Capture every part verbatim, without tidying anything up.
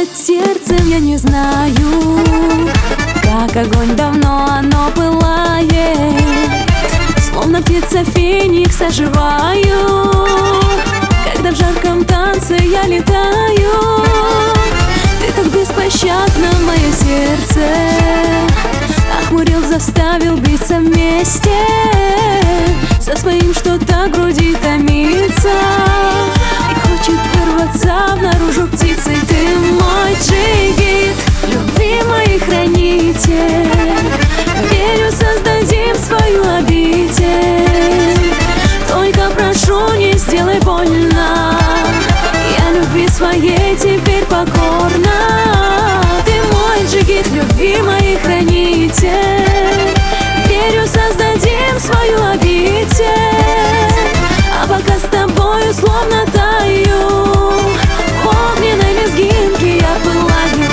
делать сердцем, я не знаю. Как огонь давно оно пылает, словно птица феникс оживаю. Когда в жарком танце я летаю, ты так беспощадно мое сердце охмурил, заставил биться вместе со своим, что-то груди томится и хочет вырваться наружу птицей. Ты мой джигит, любимый хранитель, верю, создадим свою обитель. Только прошу, не сделай больно, я любви своей теперь покорна. Ты мой джигит, любимый хранитель, верю, создадим свою обитель. А пока с тобою словно таю, в огненной лезгинке я пылаю.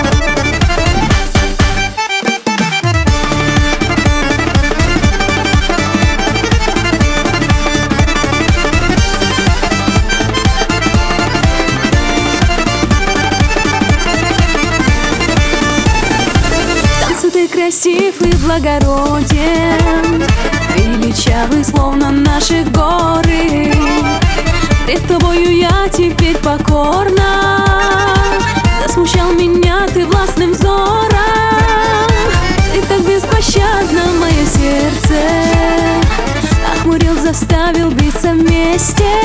Ты красив и благороден, величавый, словно наши горы. Пред тобою я теперь покорна, засмущал меня ты властным взором. Ты так беспощадно мое сердце охмурил, заставил биться вместе